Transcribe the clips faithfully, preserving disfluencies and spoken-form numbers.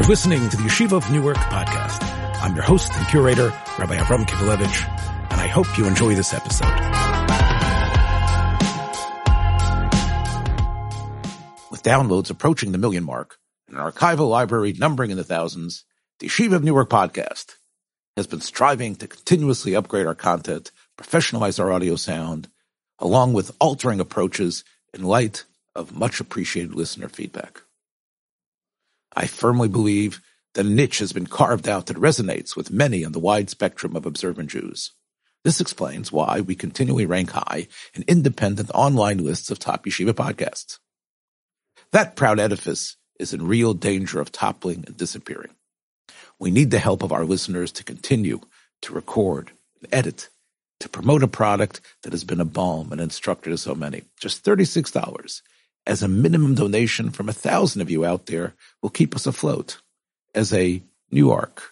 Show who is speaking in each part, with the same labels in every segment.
Speaker 1: You're listening to the Yeshiva of Newark podcast. I'm your host and curator, Rabbi Avram Kivelevitz, and I hope you enjoy this episode. With downloads approaching the million mark and an archival library numbering in the thousands, the Yeshiva of Newark podcast has been striving to continuously upgrade our content, professionalize our audio sound, along with altering approaches in light of much appreciated listener feedback. I firmly believe that a niche has been carved out that resonates with many on the wide spectrum of observant Jews. This explains why we continually rank high in independent online lists of top yeshiva podcasts. That proud edifice is in real danger of toppling and disappearing. We need the help of our listeners to continue to record and edit, to promote a product that has been a balm and instructor to so many. Just thirty-six dollars. As a minimum donation from a thousand of you out there will keep us afloat as a new arc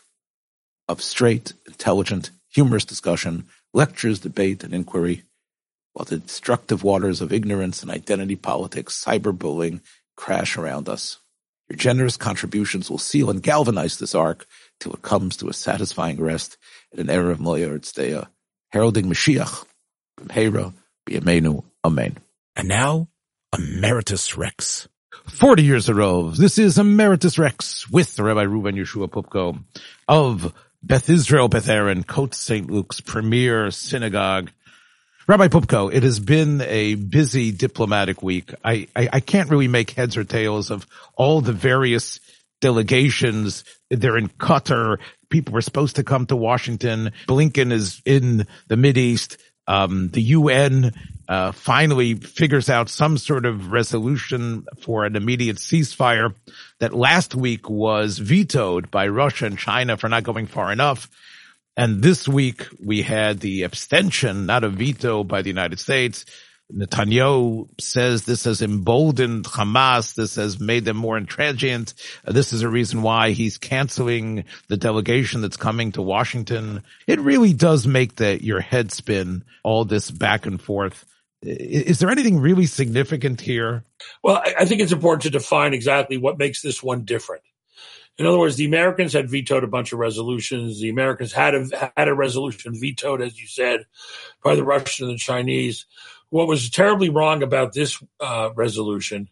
Speaker 1: of straight, intelligent, humorous discussion, lectures, debate, and inquiry, while the destructive waters of ignorance and identity politics, cyberbullying crash around us. Your generous contributions will seal and galvanize this arc till it comes to a satisfying rest at an era of Moya Tzdeya, heralding Mashiach, B'mheira, B'yameinu, Amen. And now, Emeritus Rex. Forty years ago, this is Emeritus Rex with Rabbi Reuven Yeshua Pupko of Beth Israel Beth Aaron, Cote Saint Luke's premier synagogue. Rabbi Pupko, it has been a busy diplomatic week. I, I, I can't really make heads or tails of all the various delegations. They're in Qatar. People were supposed to come to Washington. Blinken is in the Mideast. Um, the U N uh, finally figures out some sort of resolution for an immediate ceasefire that last week was vetoed by Russia and China for not going far enough. And this week we had the abstention, not a veto, by the United States. Netanyahu says this has emboldened Hamas. This has made them more intransigent. Uh, this is a reason why he's canceling the delegation that's coming to Washington. It really does make the, your head spin, all this back and forth. Is, is there anything really significant here?
Speaker 2: Well, I, I think it's important to define exactly what makes this one different. In other words, the Americans had vetoed a bunch of resolutions. The Americans had a, had a resolution vetoed, as you said, by the Russians and the Chinese. What was terribly wrong about this uh, resolution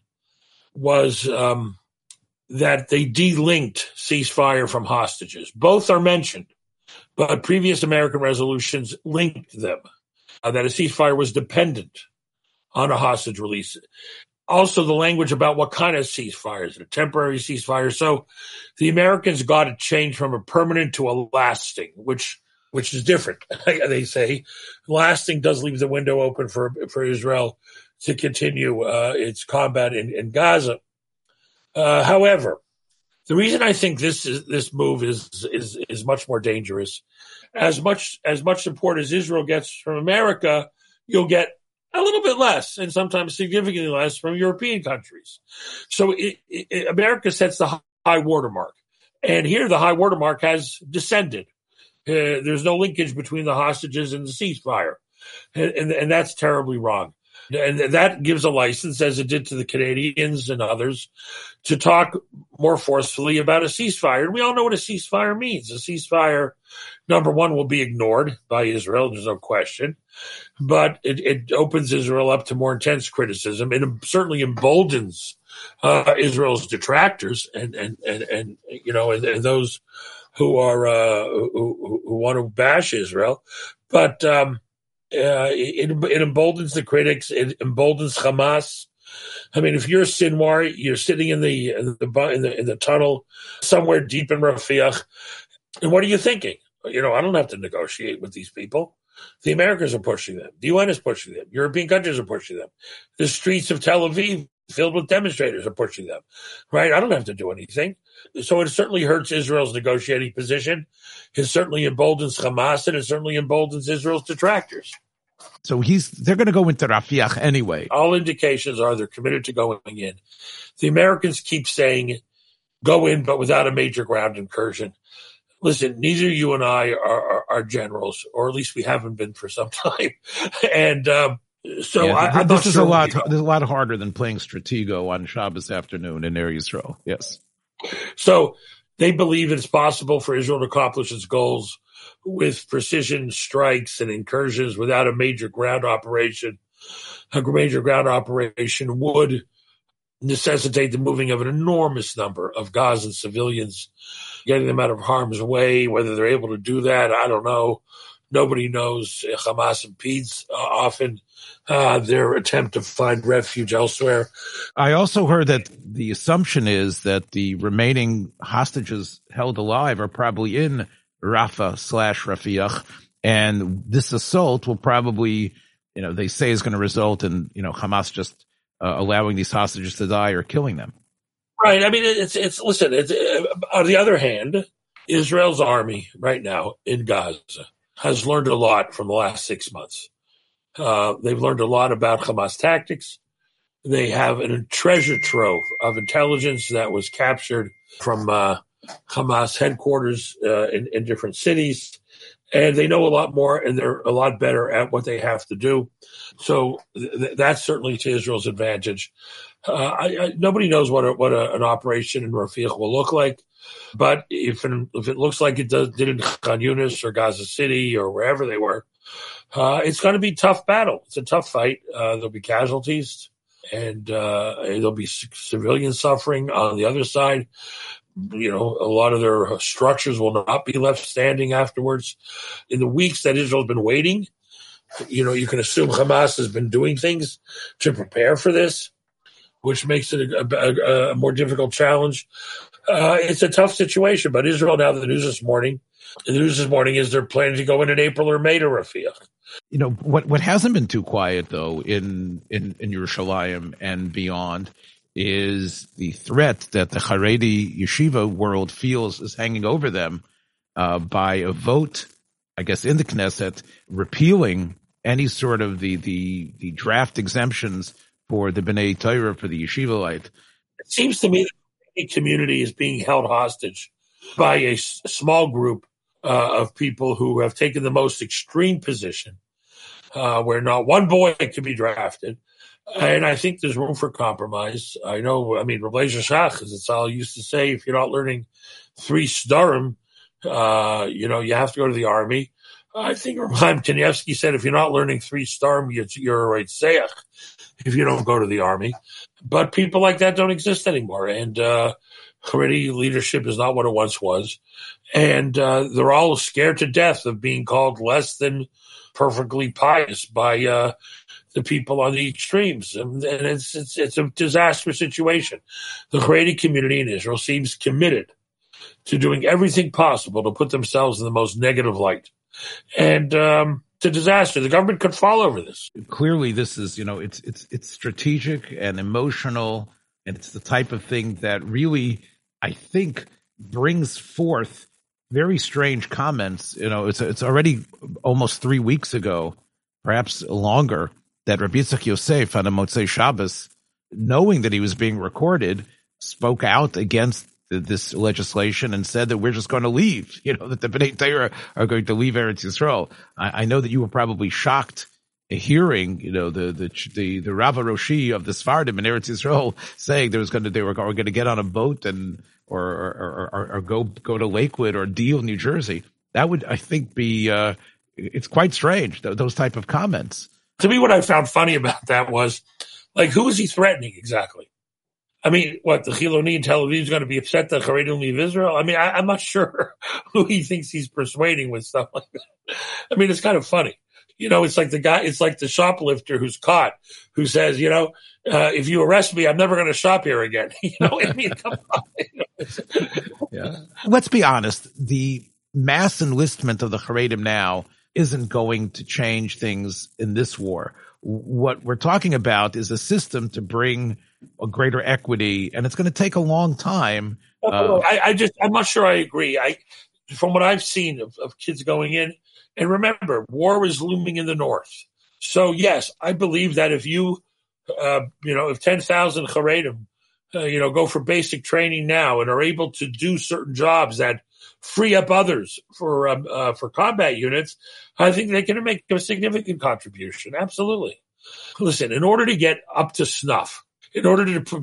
Speaker 2: was um, that they delinked ceasefire from hostages. Both are mentioned, but previous American resolutions linked them, uh, that a ceasefire was dependent on a hostage release. Also, the language about what kind of ceasefire, is it a temporary ceasefire? So the Americans got it changed from a permanent to a lasting, which which is different. They say lasting does leave the window open for, for Israel to continue uh, its combat in, in Gaza. Uh, however, the reason I think this is, this move is, is, is much more dangerous, as much, as much support as Israel gets from America, you'll get a little bit less, and sometimes significantly less, from European countries. So it, it, America sets the high watermark. And here the high watermark has descended. Uh, there's no linkage between the hostages and the ceasefire. And, and, and that's terribly wrong. And that gives a license, as it did to the Canadians and others, to talk more forcefully about a ceasefire. And we all know what a ceasefire means. A ceasefire, number one, will be ignored by Israel. There's no question. But it, it opens Israel up to more intense criticism. It certainly emboldens uh, Israel's detractors and, and, and, and you know, and, and those who are uh, who, who want to bash Israel. But um, uh, it, it emboldens the critics. It emboldens Hamas. I mean, if you're Sinwar, you're sitting in the in the in the, in the tunnel somewhere deep in Rafiah, and what are you thinking? You know, I don't have to negotiate with these people. The Americans are pushing them. The U N is pushing them. European countries are pushing them. The streets of Tel Aviv, filled with demonstrators, are pushing them. Right? I don't have to do anything. So it certainly hurts Israel's negotiating position. It certainly emboldens Hamas, and it certainly emboldens Israel's detractors.
Speaker 1: So he's they're going to go into Rafiah anyway.
Speaker 2: All indications are they're committed to going in. The Americans keep saying, go in, but without a major ground incursion. Listen, neither you and I are, are, are generals, or at least we haven't been for some time. And um, so
Speaker 1: yeah,
Speaker 2: I, I'm
Speaker 1: this
Speaker 2: not
Speaker 1: is
Speaker 2: sure
Speaker 1: a lot.
Speaker 2: you know.
Speaker 1: This is a lot harder than playing Stratego on Shabbos afternoon in Eretz Yisrael. Yes.
Speaker 2: So They believe it's possible for Israel to accomplish its goals with precision strikes and incursions without a major ground operation. A major ground operation would necessitate the moving of an enormous number of Gazan civilians, getting them out of harm's way. Whether they're able to do that, I don't know. Nobody knows. Hamas impedes uh, often uh, their attempt to find refuge elsewhere.
Speaker 1: I also heard that the assumption is that the remaining hostages held alive are probably in Rafah slash Rafiah, and this assault will probably, you know, they say is going to result in, you know, Hamas just uh, allowing these hostages to die or killing them.
Speaker 2: Right. I mean, it's, it's, listen, it's, uh, on the other hand, Israel's army right now in Gaza has learned a lot from the last six months. Uh, they've learned a lot about Hamas tactics. They have a treasure trove of intelligence that was captured from uh, Hamas headquarters uh, in, in different cities. And they know a lot more, and they're a lot better at what they have to do. So th- that's certainly to Israel's advantage. Uh, I, I, nobody knows what a, what a, an operation in Rafiah will look like. But if it, if it looks like it does, did in Khan Yunis or Gaza City or wherever they were, uh, it's going to be a tough battle. It's a tough fight. Uh, there'll be casualties, and uh, there'll be c- civilian suffering on the other side. You know, a lot of their structures will not be left standing afterwards. In the weeks that Israel's been waiting, you know, you can assume Hamas has been doing things to prepare for this, which makes it a, a, a more difficult challenge. Uh, it's a tough situation, but Israel, now the news this morning, the news this morning is they're planning to go in in April or May to Rafiah.
Speaker 1: You know, what, what hasn't been too quiet, though, in, in, in Yerushalayim and beyond is the threat that the Haredi yeshiva world feels is hanging over them uh, by a vote, I guess, in the Knesset, repealing any sort of the, the, the draft exemptions for the B'nai Torah, for the yeshivaite.
Speaker 2: It seems to me that the community is being held hostage by a s- small group uh, of people who have taken the most extreme position, uh, where not one boy can be drafted. And I think there's room for compromise. I know, I mean, Rabbi Shach, as it's all used to say, if you're not learning three Sdarim, uh, you know, you have to go to the army. I think Chaim Kanievsky said, if you're not learning three Sdarim, you're, you're a Reitzach if you don't go to the army. But people like that don't exist anymore. And uh, Haredi leadership is not what it once was. And uh, they're all scared to death of being called less than perfectly pious by uh, the people on the extremes. And, and it's, it's it's a disastrous situation. The Haredi community in Israel seems committed to doing everything possible to put themselves in the most negative light. And um, it's a disaster. The government could fall over this.
Speaker 1: Clearly, this is, you know, it's it's it's strategic and emotional, and it's the type of thing that really, I think, brings forth very strange comments. You know, it's it's already almost three weeks ago, perhaps longer, that Rabbi Yitzchak Yosef on a Motzei Shabbos, knowing that he was being recorded, spoke out against this legislation and said that we're just going to leave, you know, that the B'nai Torah are going to leave Eretz Yisrael. I, I know that you were probably shocked hearing, you know, the, the, the, the Rav Roshi of the Sfardim in Eretz Yisrael saying there was going to, they were going to get on a boat and, or, or, or, or go, go to Lakewood or Deal, New Jersey. That would, I think, be, uh, it's quite strange, th- those type of comments.
Speaker 2: To me, what I found funny about that was, like, who is he threatening exactly? I mean, what, the Chiloni in Tel Aviv is going to be upset that Haredim leave Israel? I mean, I, I'm not sure who he thinks he's persuading with stuff like that. I mean, it's kind of funny. You know, it's like the guy, it's like the shoplifter who's caught, who says, you know, uh, if you arrest me, I'm never going to shop here again. You know, I mean, come on.
Speaker 1: Yeah. Let's be honest. The mass enlistment of the Haredim now isn't going to change things in this war. What we're talking about is a system to bring a greater equity, and it's going to take a long time.
Speaker 2: Uh, I, I just, I'm not sure I agree. I, from what I've seen of, of kids going in, and remember, war is looming in the north. So yes, I believe that if you, uh, you know, if ten thousand Haredim, uh, you know, go for basic training now and are able to do certain jobs that free up others for um, uh, for combat units, I think they can make a significant contribution. Absolutely. Listen, in order to get up to snuff, in order to to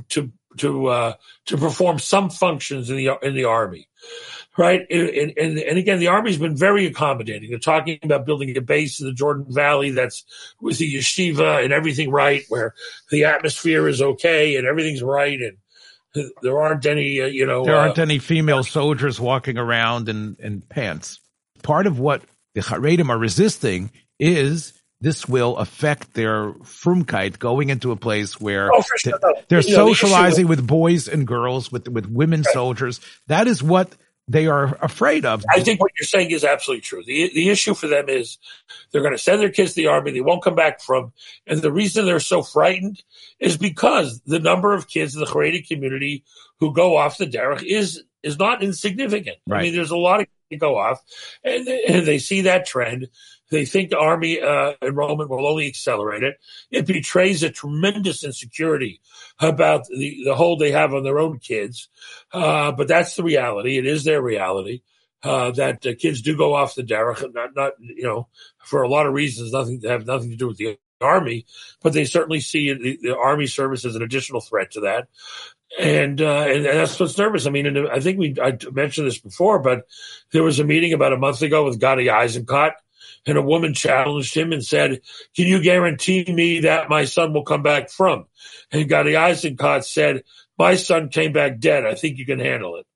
Speaker 2: to uh, to perform some functions in the in the army, right? And, and and again, the army's been very accommodating. They're talking about building a base in the Jordan Valley that's with the yeshiva and everything right, where the atmosphere is okay and everything's right, and there aren't any, uh, you know,
Speaker 1: there aren't
Speaker 2: uh,
Speaker 1: any female soldiers walking around in, in pants. Part of what the Haredim are resisting is this will affect their frumkeit, going into a place where
Speaker 2: oh, for sure.
Speaker 1: th- they're
Speaker 2: you know,
Speaker 1: socializing
Speaker 2: the
Speaker 1: with boys and girls, with with women
Speaker 2: right.
Speaker 1: soldiers. That is what they are afraid of.
Speaker 2: I think what you're saying is absolutely true. The the issue for them is they're going to send their kids to the army. They won't come back from. And the reason they're so frightened is because the number of kids in the Haredi community who go off the derech is is not insignificant.
Speaker 1: Right.
Speaker 2: I mean, there's a lot of kids that go off, and they, and they see that trend. They think the army uh, enrollment will only accelerate it. It betrays a tremendous insecurity about the, the hold they have on their own kids. Uh, but that's the reality. It is their reality uh, that uh, kids do go off the derech, not, not, you know, for a lot of reasons, nothing to have nothing to do with the army, but they certainly see the, the army service as an additional threat to that. And, uh, and, and that's what's nervous. I mean, and I think we, I mentioned this before, but there was a meeting about a month ago with Gadi Eisenkot, and a woman challenged him and said, can you guarantee me that my son will come back from? And Gadi Eisenkot said, my son came back dead. I think you can handle it.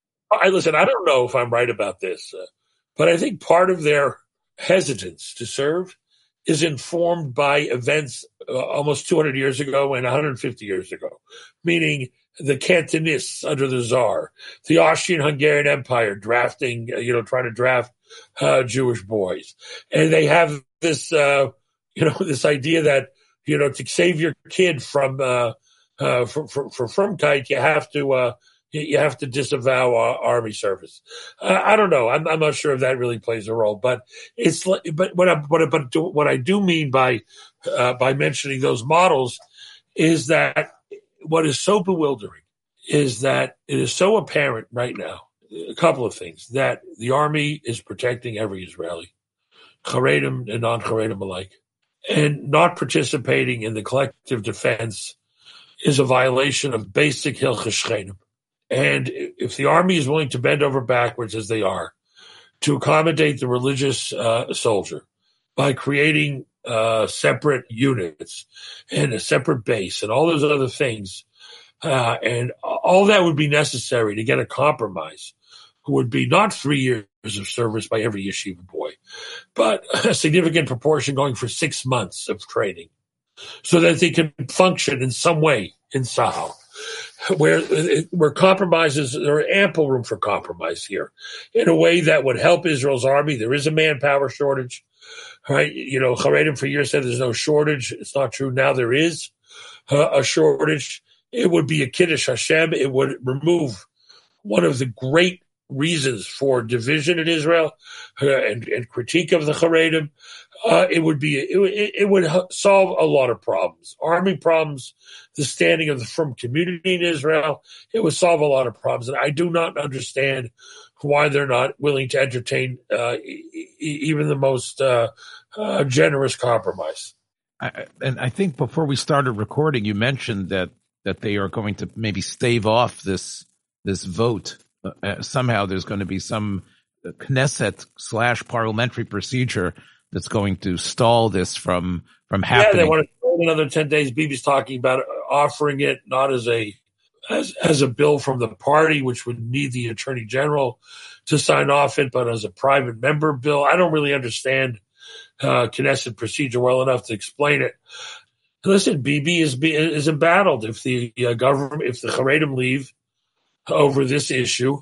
Speaker 2: I listen, I don't know if I'm right about this, uh, but I think part of their hesitance to serve is informed by events uh, almost two hundred years ago and one hundred fifty years ago, meaning the Cantonists under the Tsar, the Austrian-Hungarian Empire drafting, uh, you know, trying to draft uh, Jewish boys. And they have this, uh, you know, this idea that, you know, to save your kid from, uh, uh, for, for, for frumkeit, you have to, uh, you have to disavow uh, army service. Uh, I don't know. I'm, I'm not sure if that really plays a role, but it's, but what I, what I, but what I do mean by, uh, by mentioning those models is that what is so bewildering is that it is so apparent right now, a couple of things, that the army is protecting every Israeli, Haredim and non-Haredim alike, and not participating in the collective defense is a violation of basic Hilchos Shchenim. And if the army is willing to bend over backwards, as they are, to accommodate the religious uh, soldier by creating uh, separate units and a separate base and all those other things, uh, and all that would be necessary to get a compromise, who would be not three years of service by every yeshiva boy, but a significant proportion going for six months of training so that they can function in some way in Sahel. Where where compromises, there are ample room for compromise here in a way that would help Israel's army. There is a manpower shortage, right? You know, Haredim for years said there's no shortage. It's not true. Now there is uh, a shortage. It would be a Kiddush Hashem. It would remove one of the great reasons for division in Israel uh, and, and critique of the Haredim. Uh, it would be, it, it would solve a lot of problems, army problems, the standing of the frum community in Israel. It would solve a lot of problems. And I do not understand why they're not willing to entertain uh, e- even the most uh, uh, generous compromise.
Speaker 1: I, and I think before we started recording, you mentioned that, that they are going to maybe stave off this, this vote. Uh, somehow there's going to be some Knesset slash parliamentary procedure that's going to stall this from from happening.
Speaker 2: Yeah, they want to wait another ten days. Bibi's talking about offering it not as a as as a bill from the party, which would need the attorney general to sign off it, but as a private member bill. I don't really understand uh, Knesset procedure well enough to explain it. Listen, Bibi is is embattled. If the uh, government, if the Haredim leave over this issue,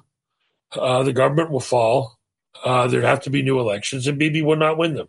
Speaker 2: uh, the government will fall. Uh, there'd have to be new elections, and Bibi will not win them.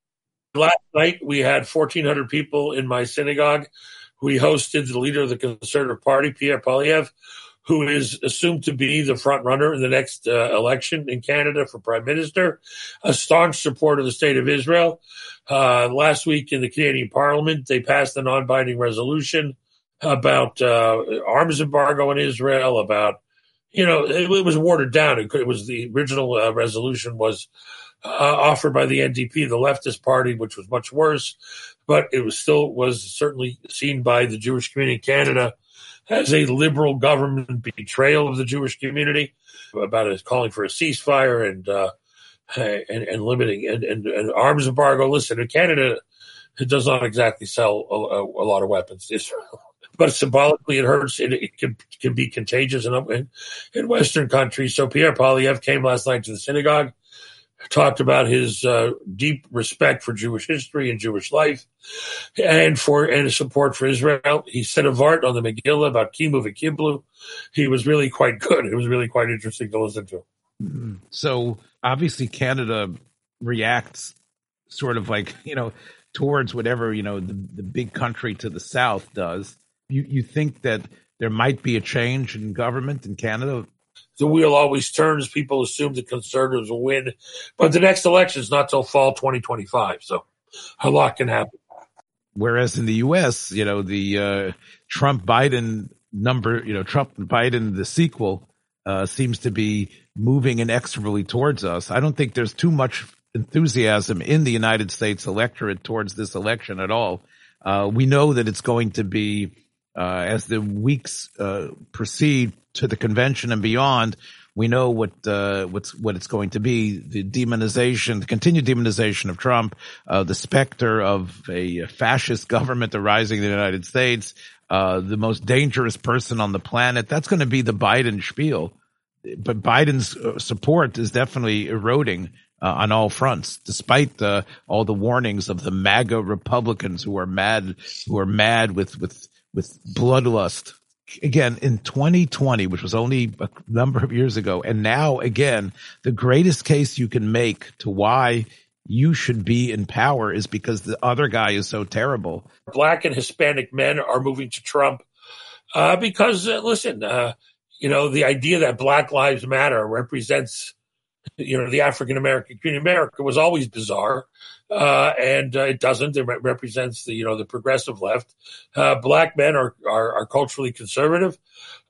Speaker 2: Last night, we had fourteen hundred people in my synagogue. We hosted the leader of the Conservative Party, Pierre Poilievre, who is assumed to be the front runner in the next uh, election in Canada for prime minister, a staunch supporter of the state of Israel. Uh, last week in the Canadian Parliament, they passed a non-binding resolution about uh, arms embargo in Israel, about, you know, it, it was watered down. It, it was the original uh, resolution was uh, offered by the N D P, the leftist party, which was much worse, but it was still was certainly seen by the Jewish community in Canada as a liberal government betrayal of the Jewish community, about it calling for a ceasefire and uh, and, and limiting and, and, and arms embargo. Listen, in Canada, it does not exactly sell a, a, a lot of weapons to Israel, but symbolically it hurts. It, it can, can be contagious in, in, in Western countries. So Pierre Poilievre came last night to the synagogue, talked about his uh, deep respect for Jewish history and Jewish life, and for and his support for Israel. He said a vart on the Megillah about Kimu v'Kiblu. He was really quite good. It was really quite interesting to listen to.
Speaker 1: So obviously Canada reacts sort of like, you know, towards whatever, you know, the, the big country to the south does. You you think that there might be a change in government in Canada?
Speaker 2: The wheel always turns. People assume the Conservatives will win, but the next election is not till fall twenty twenty-five, so a lot can happen.
Speaker 1: Whereas in the U S, you know, the uh, Trump-Biden number, you know, Trump-Biden, the sequel, uh, seems to be moving inexorably towards us. I don't think there's too much enthusiasm in the United States electorate towards this election at all. Uh, we know that it's going to be, uh, as the weeks uh, proceed to the convention and beyond, we know what uh, what's what it's going to be: the demonization, the continued demonization of Trump, uh, the specter of a fascist government arising in the United States, uh, the most dangerous person on the planet. That's going to be the Biden spiel. But Biden's uh, support is definitely eroding uh, on all fronts, despite uh, all the warnings of the MAGA Republicans who are mad, who are mad with with with bloodlust. Again, in twenty twenty, which was only a number of years ago, and now again, the greatest case you can make to why you should be in power is because the other guy is so terrible.
Speaker 2: Black and Hispanic men are moving to Trump uh, because, uh, listen, uh, you know, the idea that Black Lives Matter represents, you know, the African American community in America was always bizarre. Uh, and uh, it doesn't. It re- represents the, you know, the progressive left. Uh, black men are, are, are culturally conservative,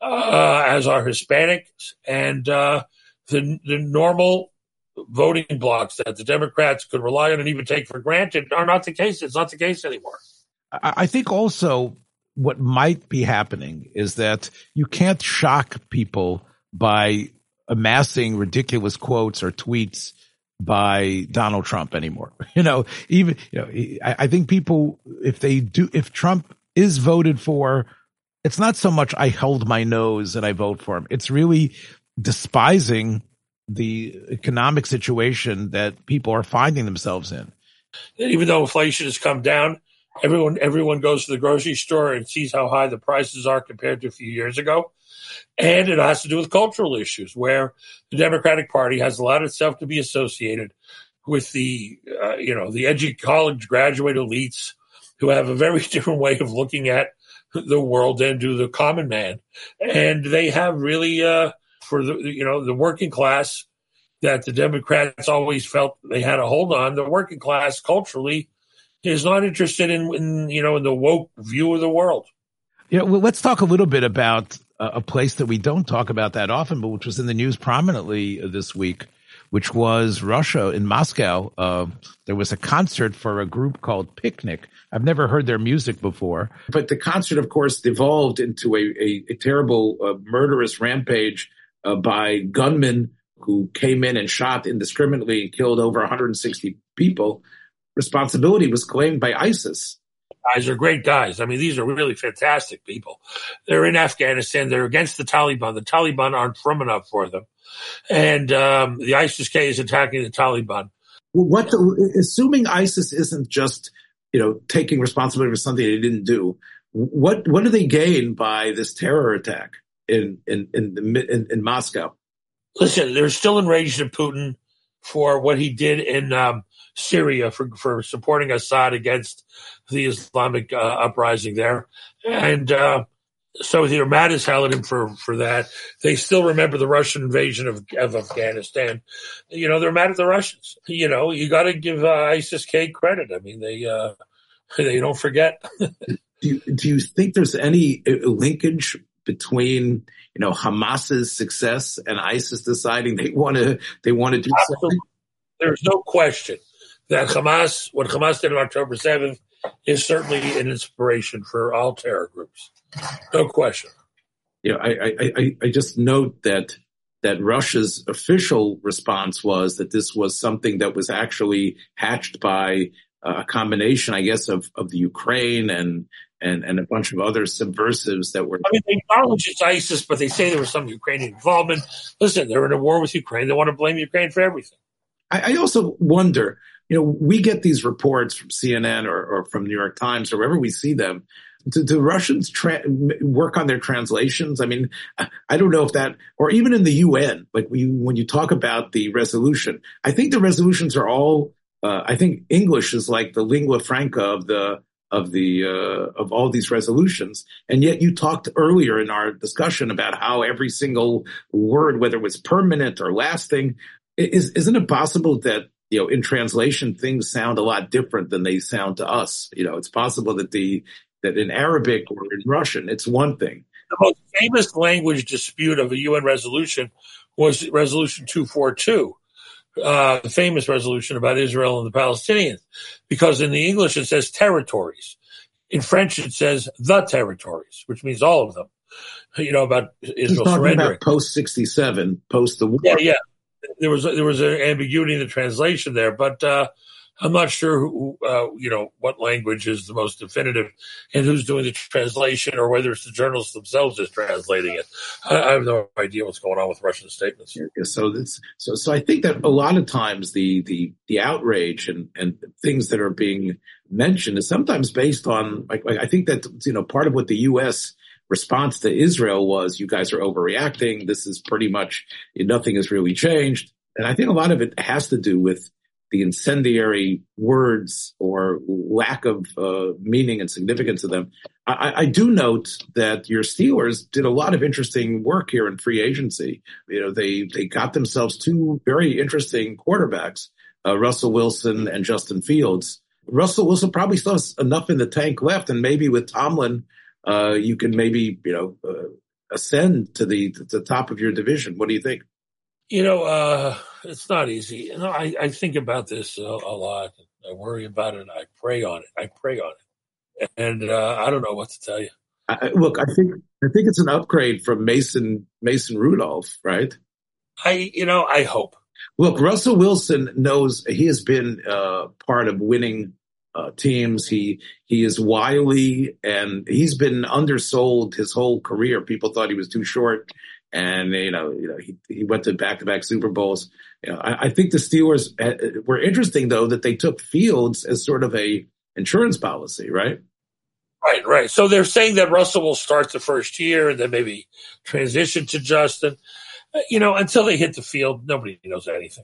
Speaker 2: uh, as are Hispanics, and uh, the the normal voting blocks that the Democrats could rely on and even take for granted are not the case. It's not the case anymore.
Speaker 1: I think also what might be happening is that you can't shock people by amassing ridiculous quotes or tweets by Donald Trump anymore. You know, even, you know, I, I think people, if they do, if Trump is voted for, it's not so much I hold my nose and I vote for him. It's really despising the economic situation that people are finding themselves in.
Speaker 2: Even though inflation has come down, everyone, everyone goes to the grocery store and sees how high the prices are compared to a few years ago. And it has to do with cultural issues, where the Democratic Party has allowed itself to be associated with the, uh, you know, the edgy college graduate elites who have a very different way of looking at the world than do the common man. And they have really, uh, for the, you know, the working class that the Democrats always felt they had a hold on, the working class culturally is not interested in, in you know, in the woke view of the world.
Speaker 1: Yeah, well, let's talk a little bit about a place that we don't talk about that often, but which was in the news prominently this week, which was Russia in Moscow. Uh, there was a concert for a group called Picnic. I've never heard their music before. But the concert, of course, devolved into a, a, a terrible uh, murderous rampage uh, by gunmen who came in and shot indiscriminately and killed over one hundred sixty people. Responsibility was claimed by ISIS.
Speaker 2: Guys are great guys. I mean, these are really fantastic people. They're in Afghanistan. They're against the Taliban. The Taliban aren't firm enough for them. And um, the ISIS-K is attacking the Taliban.
Speaker 1: What, the, assuming ISIS isn't just, you know, taking responsibility for something they didn't do, what what do they gain by this terror attack in in in, in, in Moscow?
Speaker 2: Listen, they're still enraged at Putin for what he did in um, Syria, for, for supporting Assad against the Islamic uh, uprising there. And uh, so they're mad as hell at him for, for that. They still remember the Russian invasion of, of Afghanistan. You know, they're mad at the Russians. You know, you got to give uh, ISIS-K credit. I mean, they uh, they don't forget.
Speaker 1: do, you, do you think there's any linkage between, you know, Hamas's success and ISIS deciding they want to they want to do
Speaker 2: Absolutely.
Speaker 1: something?
Speaker 2: There's no question that Hamas, what Hamas did on October seventh, is certainly an inspiration for all terror groups. No question.
Speaker 1: Yeah, I, I, I, I just note that that Russia's official response was that this was something that was actually hatched by a combination, I guess, of, of the Ukraine and, and, and a bunch of other subversives that were.
Speaker 2: I mean, they acknowledge it's ISIS, but they say there was some Ukrainian involvement. Listen, they're in a war with Ukraine. They want to blame Ukraine for everything.
Speaker 1: I, I also wonder, you know, we get these reports from C N N or, or from New York Times or wherever we see them. Do, do Russians tra- work on their translations? I mean, I don't know if that, or even in the U N, like we, when you talk about the resolution, I think the resolutions are all, uh, I think English is like the lingua franca of the, of the, uh, of all these resolutions. And yet you talked earlier in our discussion about how every single word, whether it was permanent or lasting, is, isn't it possible that, you know, in translation, things sound a lot different than they sound to us? You know, it's possible that the, that in Arabic or in Russian, it's one thing.
Speaker 2: The most famous language dispute of a U N resolution was Resolution two forty-two, uh, the famous resolution about Israel and the Palestinians, because in the English it says territories. In French it says the territories, which means all of them, you know, about Israel surrendering.
Speaker 1: About post sixty-seven, post the war.
Speaker 2: Yeah, yeah. There was, there was an ambiguity in the translation there, but, uh, I'm not sure who, uh, you know, what language is the most definitive and who's doing the translation or whether it's the journalists themselves that's translating it. I, I have no idea what's going on with Russian statements.
Speaker 1: Yeah, so that's, so, so I think that a lot of times the, the, the outrage and, and things that are being mentioned is sometimes based on, like, like I think that, you know, part of what the U S response to Israel was, you guys are overreacting. This is pretty much, nothing has really changed. And I think a lot of it has to do with the incendiary words or lack of uh, meaning and significance of them. I, I do note that your Steelers did a lot of interesting work here in free agency. You know, they, they got themselves two very interesting quarterbacks, uh, Russell Wilson and Justin Fields. Russell Wilson probably still has enough in the tank left, and maybe with Tomlin, uh, you can maybe, you know, uh, ascend to the, to the top of your division. What do you think?
Speaker 2: You know, uh, it's not easy. You know, I, I think about this a, a lot. I worry about it. I pray on it. I pray on it. And uh, I don't know what to tell you.
Speaker 1: I, look, I think I think it's an upgrade from Mason Mason Rudolph, right?
Speaker 2: I, you know, I hope.
Speaker 1: Look, Russell Wilson knows he has been uh, part of winning uh, teams. He he is wily, and he's been undersold his whole career. People thought he was too short. And, you know, you know, he, he went to back-to-back Super Bowls. You know, I, I think the Steelers uh, were interesting, though, that they took Fields as sort of a insurance policy, right?
Speaker 2: Right, right. So they're saying that Russell will start the first year and then maybe transition to Justin. Uh, you know, until they hit the field, nobody knows anything.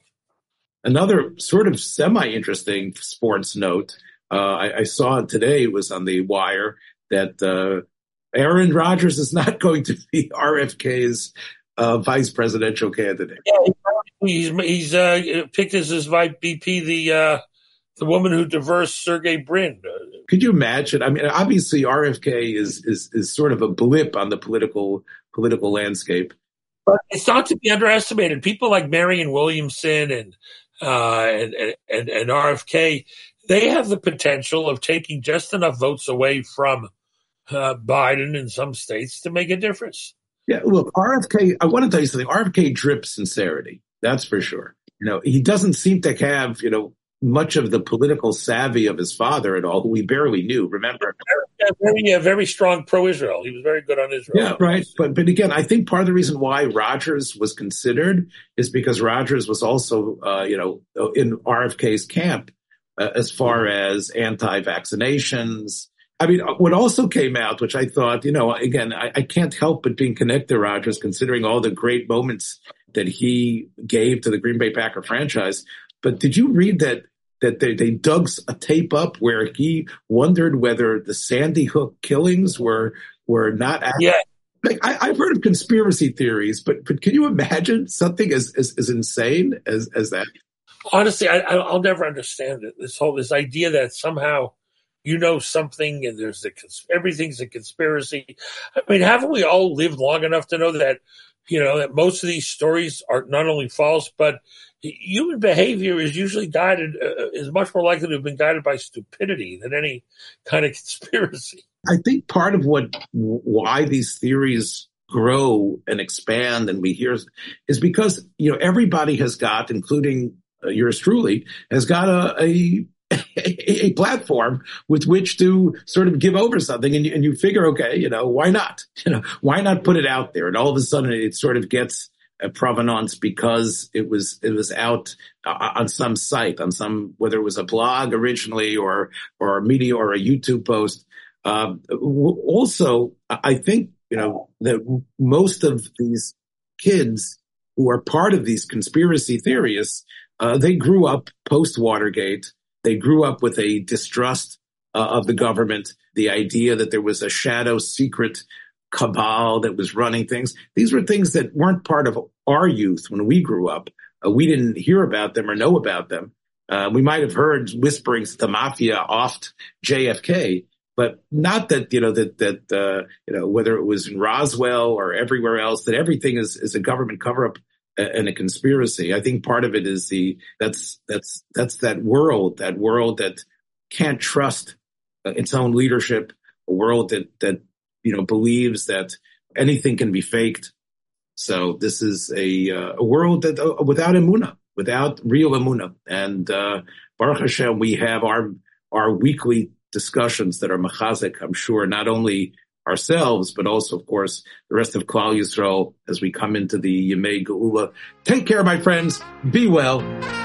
Speaker 1: Another sort of semi-interesting sports note, uh, I, I saw it today, it was on the wire, that uh, Aaron Rodgers is not going to be R F K's uh, vice presidential candidate.
Speaker 2: Yeah, he's he's uh, picked as his vice V P the uh, the woman who divorced Sergey Brin.
Speaker 1: Could you imagine? I mean, obviously R F K is is is sort of a blip on the political political landscape,
Speaker 2: but it's not to be underestimated. People like Marianne Williamson and uh, and, and and R F K, they have the potential of taking just enough votes away from Uh, Biden in some states to make a difference.
Speaker 1: Yeah, look, R F K, I want to tell you something. R F K drips sincerity. That's for sure. You know, he doesn't seem to have, you know, much of the political savvy of his father at all, who we barely knew. Remember?
Speaker 2: Very, very, uh, very strong pro-Israel. He was very good on Israel.
Speaker 1: Yeah, right. But, but again, I think part of the reason why Rodgers was considered is because Rodgers was also, uh, you know, in R F K's camp uh, as far as anti-vaccinations. I mean, what also came out, which I thought, you know, again, I, I can't help but being connected to Rodgers, considering all the great moments that he gave to the Green Bay Packer franchise. But did you read that that they, they dug a tape up where he wondered whether the Sandy Hook killings were were not?
Speaker 2: Yeah.
Speaker 1: Like, I, I've heard of conspiracy theories, but but can you imagine something as as, as insane as as that?
Speaker 2: Honestly, I, I'll never understand it. This whole this idea that somehow, you know, something and there's a everything's a conspiracy. I mean, haven't we all lived long enough to know that, you know, that most of these stories are not only false, but human behavior is usually guided, uh, is much more likely to have been guided by stupidity than any kind of conspiracy.
Speaker 1: I think part of what, why these theories grow and expand and we hear is because, you know, everybody has got, including uh, yours truly, has got a, a a platform with which to sort of give over something, and you, and you figure, okay, you know, why not? You know, why not put it out there? And all of a sudden, it sort of gets a provenance because it was it was out uh, on some site, on some, whether it was a blog originally or or a media or a YouTube post. Uh, also, I think you know that most of these kids who are part of these conspiracy theorists, uh, they grew up post Watergate. They grew up with a distrust uh, of the government, the idea that there was a shadow secret cabal that was running things. These were things that weren't part of our youth when we grew up. Uh, we didn't hear about them or know about them. Uh, we might have heard whisperings that the mafia offed J F K, but not that, you know, that, that, uh, you know, whether it was in Roswell or everywhere else, that everything is, is a government cover up and a conspiracy. I think part of it is the, that's, that's, that's that world, that world that can't trust its own leadership, a world that, that, you know, believes that anything can be faked. So this is a, uh, a world that, uh, without emunah, without real emunah. And, uh, Baruch Hashem, we have our, our weekly discussions that are machazek, I'm sure, not only ourselves, but also, of course, the rest of Klal Yisrael as we come into the Yemei Geula. Take care, my friends. Be well.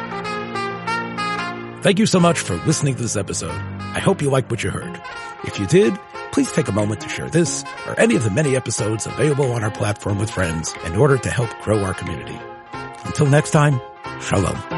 Speaker 3: Thank you so much for listening to this episode. I hope you liked what you heard. If you did, please take a moment to share this or any of the many episodes available on our platform with friends in order to help grow our community. Until next time, Shalom.